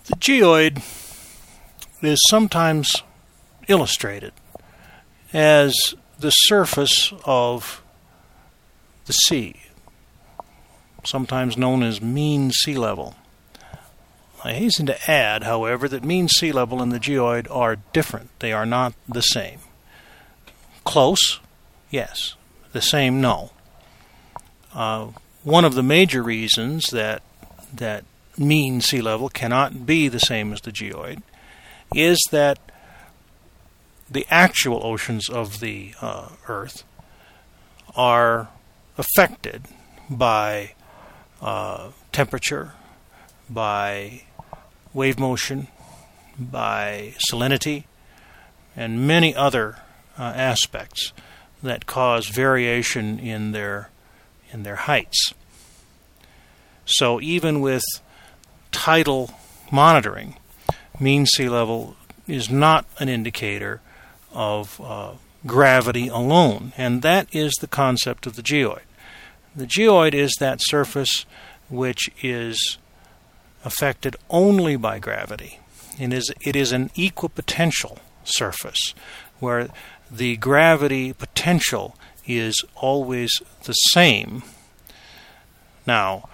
The geoid is sometimes illustrated as the surface of the sea, sometimes known as mean sea level. I hasten to add, however, that mean sea level and the geoid are different. They are not the same. Close, yes. The same, no. One of the major reasons that mean sea level cannot be the same as the geoid is that the actual oceans of the Earth are affected by temperature, by wave motion, by salinity, and many other aspects that cause variation in their heights. So even with tidal monitoring, mean sea level is not an indicator of gravity alone, and that is the concept of the geoid. The geoid is that surface which is affected only by gravity. It is an equipotential surface where the gravity potential is always the same. Now,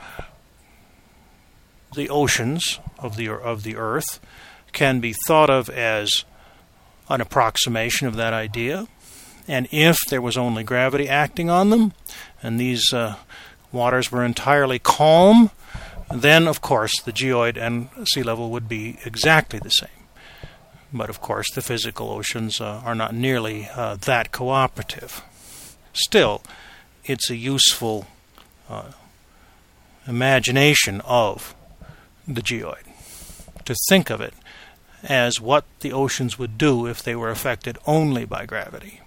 the oceans of the Earth can be thought of as an approximation of that idea, and if there was only gravity acting on them, and these waters were entirely calm, then, of course, the geoid and sea level would be exactly the same. But, of course, the physical oceans are not nearly that cooperative. Still, it's a useful imagination of the geoid, to think of it as what the oceans would do if they were affected only by gravity.